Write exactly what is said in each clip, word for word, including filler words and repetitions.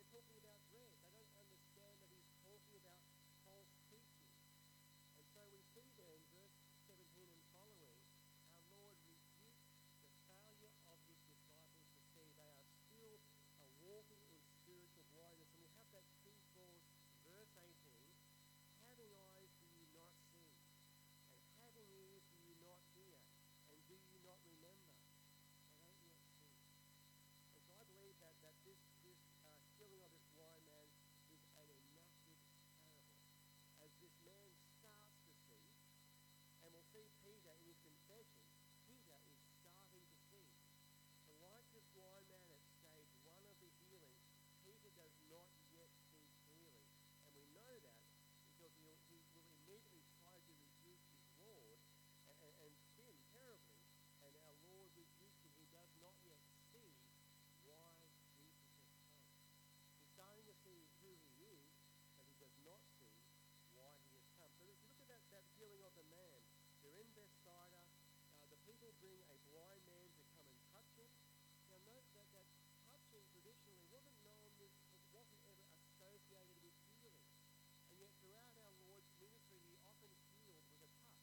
talking about bread. They don't understand that he's talking about false teaching. And so we see there in verse seventeen and following, our Lord rebukes the failure of his disciples to see. They are still uh, walking in spiritual blindness. And we have that key clause, verse eighteen, having eyes do you not see, and having ears do you not hear, and do you not remember? They don't yet see. And so I believe that, that this, this uh, healing of this blind man is an enacted parable. As this man starts to see, and we'll see Peter in his confession, Peter is starting to see. So like this blind man at stage one of the healing, Peter does not yet see clearly. And we know that because he, he will immediately try to rebuke his Lord and, and, and sin terribly. And our Lord rebukes him. He does not yet see why Jesus has come. He's starting to see who he is, but he does not see why he has come. So if you look at that, that healing of the man, they're in Bethsaida. Uh, the people bring a blind man to come and touch him. Now note that, that touching traditionally wasn't known with, wasn't ever associated with healing. And yet throughout our Lord's ministry, he often healed with a touch.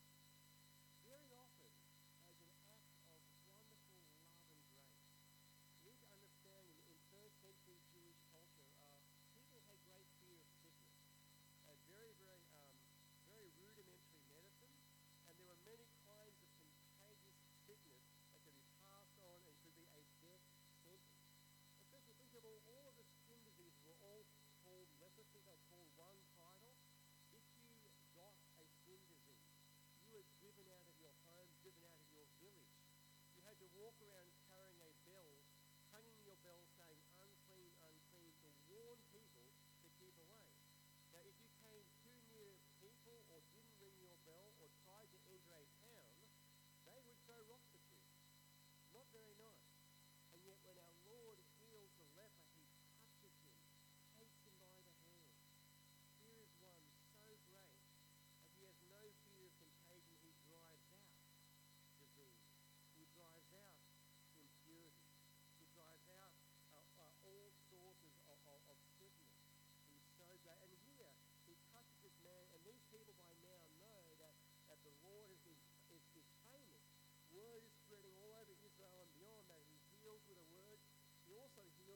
Very often as an act of wonderful love and grace. You need to understand in, in first century Jewish culture, uh, people had great fear of sickness. They had very, very, um, very rudimentary medicine, and there were many kinds of contagious sickness that could be passed on and could be a death sentence. Especially think of all, all of the skin diseases were all called leprosy. They were called one title. If you got a skin disease, you were driven out of your home, driven out of your village. You had to walk around carrying a bell, hanging your bell saying unclean, unclean, to warn people to keep away. Now, if you came too near people or didn't ring your bell or tried to enter a town, they would throw rocks at you. Not very nice. And yet when our Lord heals the leper, he touches him, takes him by the hand. Here is one so great that he has no fear of contagion. He drives out disease. He drives out impurity. He drives out uh, uh, all sources of, of, of sickness. He's so great. And here he touches this man, and these people by now know that, that the Lord is, is, is famous. Word is spreading all over Israel and beyond that he heals with a word. He also heals